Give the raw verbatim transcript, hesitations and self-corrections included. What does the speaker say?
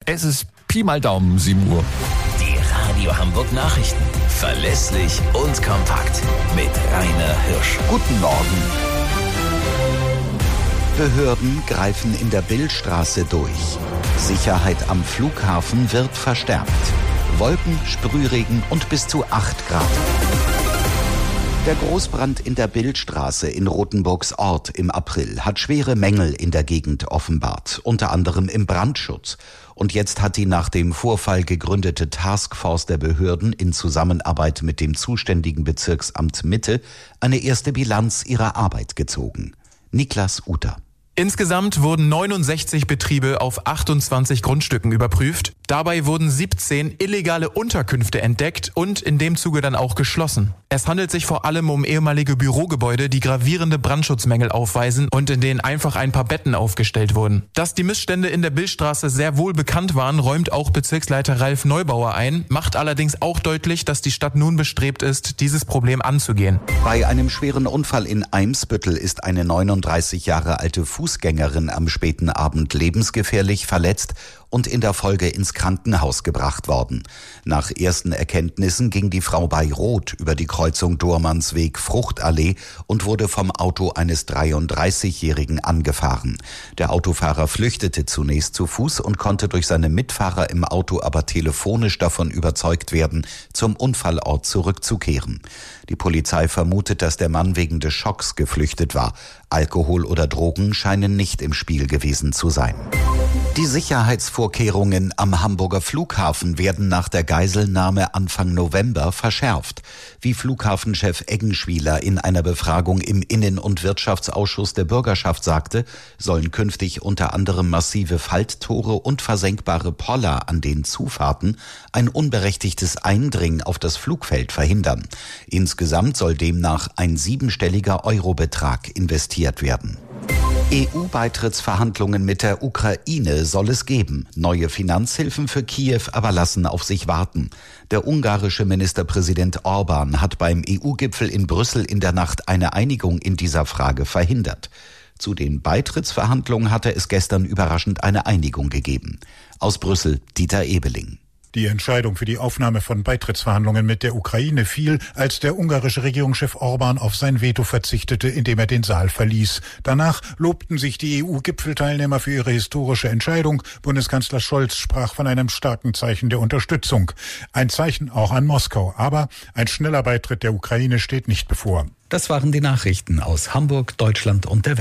Es ist Pi mal Daumen, sieben Uhr. Die Radio Hamburg Nachrichten. Verlässlich und kompakt. Mit Rainer Hirsch. Guten Morgen. Behörden greifen in der Billstraße durch. Sicherheit am Flughafen wird verstärkt. Wolken, Sprühregen und bis zu acht Grad. Der Großbrand in der Billstraße in Rothenburgs Ort im April hat schwere Mängel in der Gegend offenbart, unter anderem im Brandschutz. Und jetzt hat die nach dem Vorfall gegründete Taskforce der Behörden in Zusammenarbeit mit dem zuständigen Bezirksamt Mitte eine erste Bilanz ihrer Arbeit gezogen. Niklas Uter. Insgesamt wurden neunundsechzig Betriebe auf achtundzwanzig Grundstücken überprüft. Dabei wurden siebzehn illegale Unterkünfte entdeckt und in dem Zuge dann auch geschlossen. Es handelt sich vor allem um ehemalige Bürogebäude, die gravierende Brandschutzmängel aufweisen und in denen einfach ein paar Betten aufgestellt wurden. Dass die Missstände in der Billstraße sehr wohl bekannt waren, räumt auch Bezirksleiter Ralf Neubauer ein, macht allerdings auch deutlich, dass die Stadt nun bestrebt ist, dieses Problem anzugehen. Bei einem schweren Unfall in Eimsbüttel ist eine neununddreißig Jahre alte Fußgängerin am späten Abend lebensgefährlich verletzt und in der Folge ins Krankenhaus gebracht worden. Nach ersten Erkenntnissen ging die Frau bei Rot über die Kreuzung Dohrmannsweg-Fruchtallee und wurde vom Auto eines dreiunddreißigjährigen angefahren. Der Autofahrer flüchtete zunächst zu Fuß und konnte durch seine Mitfahrer im Auto aber telefonisch davon überzeugt werden, zum Unfallort zurückzukehren. Die Polizei vermutet, dass der Mann wegen des Schocks geflüchtet war. Alkohol oder Drogen scheinen nicht im Spiel gewesen zu sein. Die Sicherheitsvorkehrungen am Hamburger Flughafen werden nach der Geiselnahme Anfang November verschärft. Wie Flughafenchef Eggenschwiler in einer Befragung im Innen- und Wirtschaftsausschuss der Bürgerschaft sagte, sollen künftig unter anderem massive Falttore und versenkbare Poller an den Zufahrten ein unberechtigtes Eindringen auf das Flugfeld verhindern. Insgesamt soll demnach ein siebenstelliger Eurobetrag investiert werden. E U-Beitrittsverhandlungen mit der Ukraine soll es geben. Neue Finanzhilfen für Kiew aber lassen auf sich warten. Der ungarische Ministerpräsident Orban hat beim E U-Gipfel in Brüssel in der Nacht eine Einigung in dieser Frage verhindert. Zu den Beitrittsverhandlungen hatte es gestern überraschend eine Einigung gegeben. Aus Brüssel, Dieter Ebeling. Die Entscheidung für die Aufnahme von Beitrittsverhandlungen mit der Ukraine fiel, als der ungarische Regierungschef Orban auf sein Veto verzichtete, indem er den Saal verließ. Danach lobten sich die E U-Gipfelteilnehmer für ihre historische Entscheidung. Bundeskanzler Scholz sprach von einem starken Zeichen der Unterstützung. Ein Zeichen auch an Moskau. Aber ein schneller Beitritt der Ukraine steht nicht bevor. Das waren die Nachrichten aus Hamburg, Deutschland und der Welt.